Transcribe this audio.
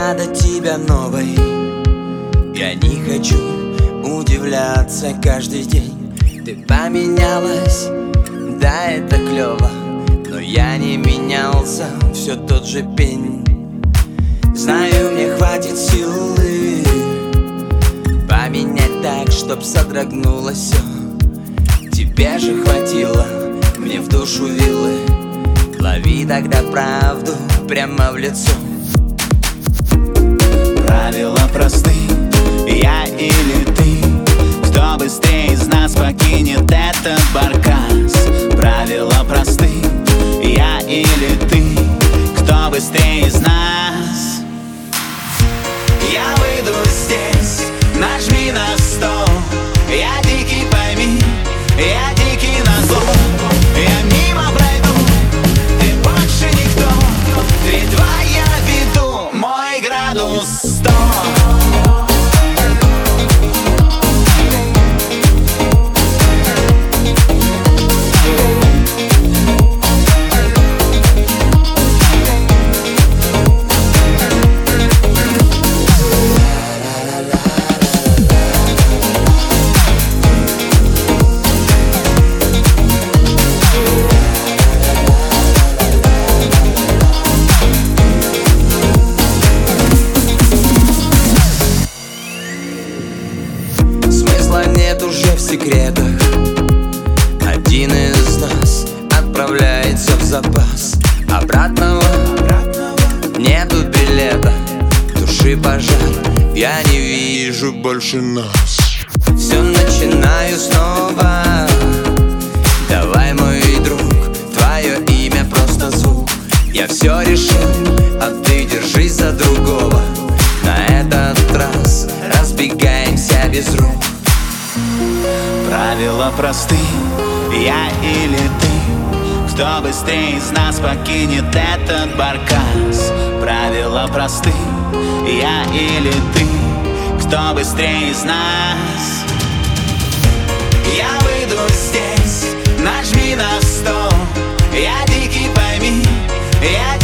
надо тебя новой. Я не хочу удивляться каждый день. Ты поменялась, да, это клево, но я не менялся, все тот же пень. Знаю, мне хватит силы поменять так, чтоб содрогнулось все. Тебе же хватило, мне в душу вилы. Лови тогда правду прямо в лицо. Правила просты, я или ты. Кто быстрее из нас покинет этот баркас? Правила просты, я или ты. Кто быстрее из нас? Я выйду здесь, нажми на стоп. Я дикий, пойми, я дикий назло. Я мимо пройду, ты больше никто. 3-2 я веду, мой градус 100. Нет уже в секретах. Один из нас отправляется в запас. Обратного нету билета. Души пожар, я не вижу больше нас. Все начинаю снова. Давай, мой друг, твое имя просто звук. Я все решил, а ты держись за другого. На этот раз разбегаемся без рук. Правила просты, я или ты. Кто быстрее из нас покинет этот баркас? Правила просты, я или ты. Кто быстрее из нас? Я выйду здесь, нажми на стоп. Я дикий, пойми, я